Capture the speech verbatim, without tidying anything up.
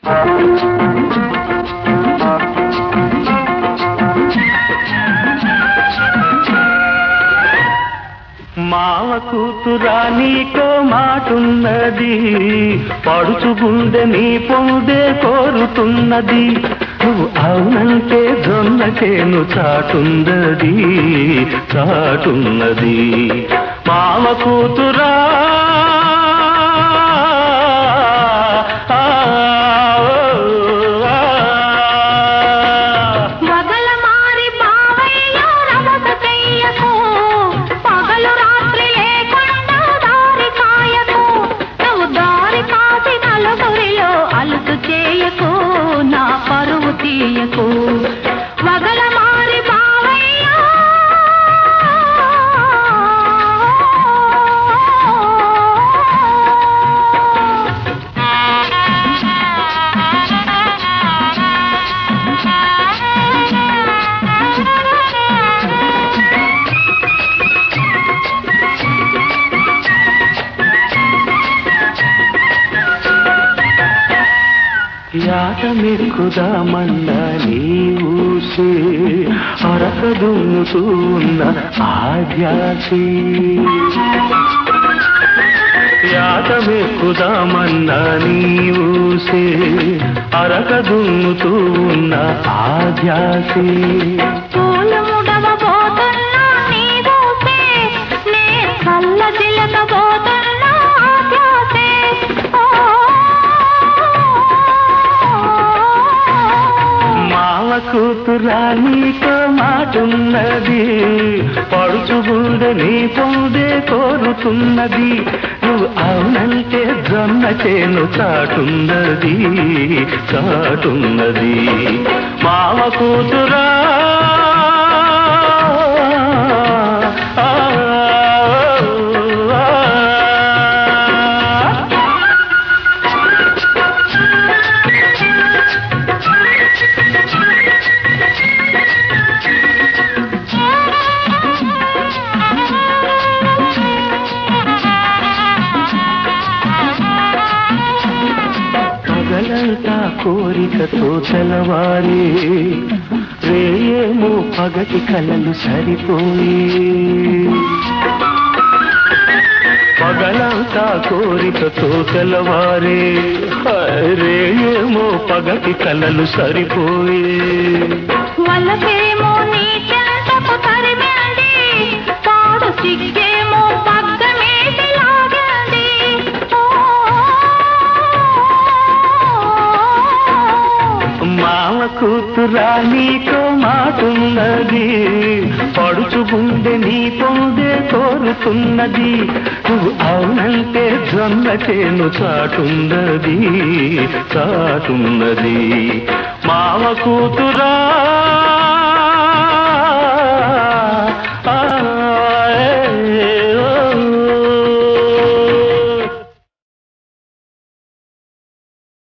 మావ కూతురా నీకో మాటున్నది, పడుచు గుండె నీ పొందే కోరుతున్నది. నువ్వు అవునంటే జొన్న చేను చాటున్నది చాటున్నది. మావ కూతురా వగల మారి బావయ్య యాట మెక్కుదామన్న నీవుసే అరక దున్నుతూ ఉన్న ఆధ్యాసి. యాట మెక్కుదామన్న నీవుసే అరక దున్నుతూ ఉన్న ఆధ్యాసి. కూతురా నీకో మాటున్నది, పడుచు గుండె నీ పొందే కోరుతున్నది. నువ్వు అవునంటే జొన్న చేను చాటున్నది చాటున్నది. మావ కూతురా పగలంతా కోరికతో తెలవారి, రేయేమో పగటి కలలు సరిపోయి. పగలంతా కోరికతో తెలవారి, రేయేమో పగటి కలలు సరిపోయి. వలసేమో నీ చెంతకు తరిమింది, పాడు సిగ్గేమో పగ్గమేసి లాగింది. మావ కూతురా నీకో మాటున్నది, పడుచు గుండె నీ పొందే కోరుతున్నది. నువ్వు అవునంటే జొన్న చేను చాటున్నది చాటున్నది. మావ కూతురా